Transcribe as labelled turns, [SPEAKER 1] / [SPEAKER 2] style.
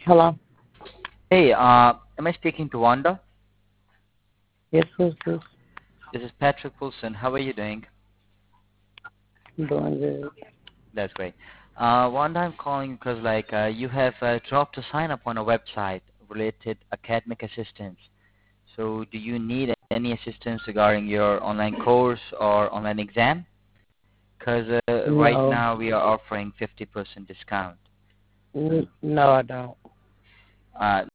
[SPEAKER 1] Hello.
[SPEAKER 2] Hey, am I speaking to Wanda?
[SPEAKER 1] Yes, who's this?
[SPEAKER 2] This is Patrick Wilson. How are you doing?
[SPEAKER 1] I'm doing good.
[SPEAKER 2] That's great. Wanda, I'm calling because you have dropped a sign up on a website related academic assistance. So do you need any assistance regarding your online course or online exam? Because right
[SPEAKER 1] No,
[SPEAKER 2] now we are offering 50% discount.
[SPEAKER 1] no, I don't.
[SPEAKER 2] Uh,